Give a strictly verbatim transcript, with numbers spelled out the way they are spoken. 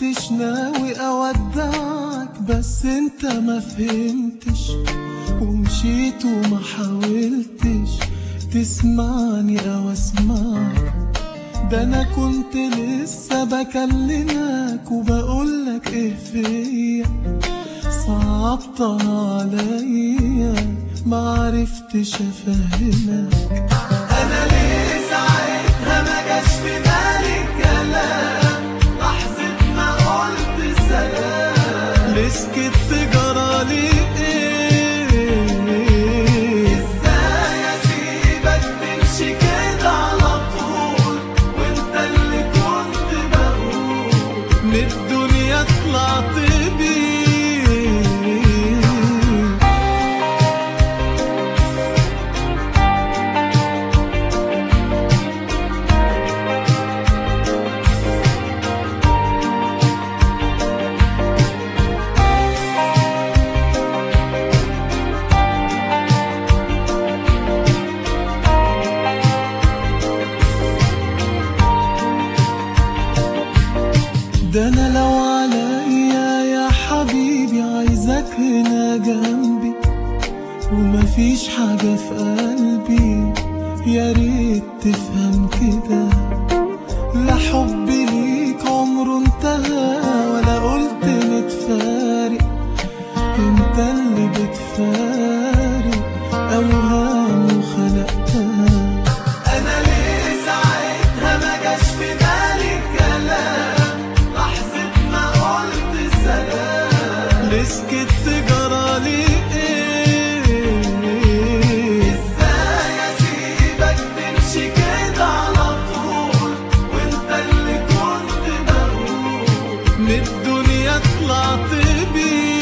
كنتش ناوي اودعك، بس انت ما فهمتش ومشيت وما حاولتش تسمعني او اسمعك. ده انا كنت لسه بكلمك وبقولك ايه فيا، صعبتها عليا معرفتش افهمك. انا ليه ساعتها ما جاش في بالي الكلام، لحظة ما قلت سلام، ليه سكت جرالي ايه؟ ازاي اسيبك تمشي كده على طول وانت اللي كنت بقول من الدنيا طلعت بيه؟ ده انا لو عليا يا حبيبي عايزك هنا جنبي ومفيش حاجة في قلبي، يا ريت تفهم كده. لا حبي ليك عمره انتهى ولا قلت نتفارق، انت اللي بتفارق اوهام وخلقتها. انا ليه ساعتها ما جاش في بالي الكلام، سكت جرالي ايه؟ ازاي اسيبك تمشي كده على طول وانت اللي كنت بقول من الدنيا طلعت بيه؟